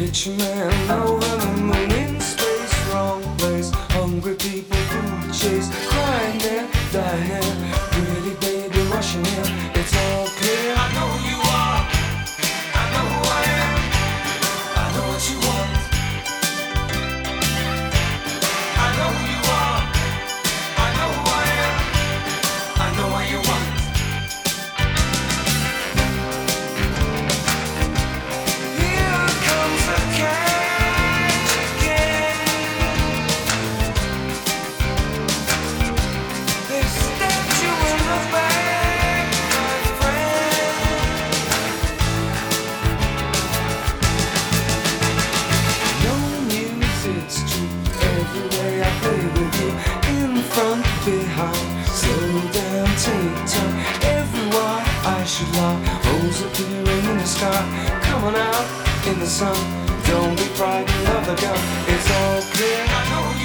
Rich man over the moon in space, wrong place. Hungry people, food chase, crying there, dying there. Pretty baby rushing in, it's all clear. I know who you are, I know who I am, I know what you want. I know who you are, I know who I am, I know what you want. Here comes the catch again. They stabbed you in the back, my friend. No news, it's true. Every way I play with you, in front, behind, slow down, take time. Everywhere I should lie, holes appearing in the sky. Come on out in the sun, don't be frightened of the gun. It's all clear. I know you.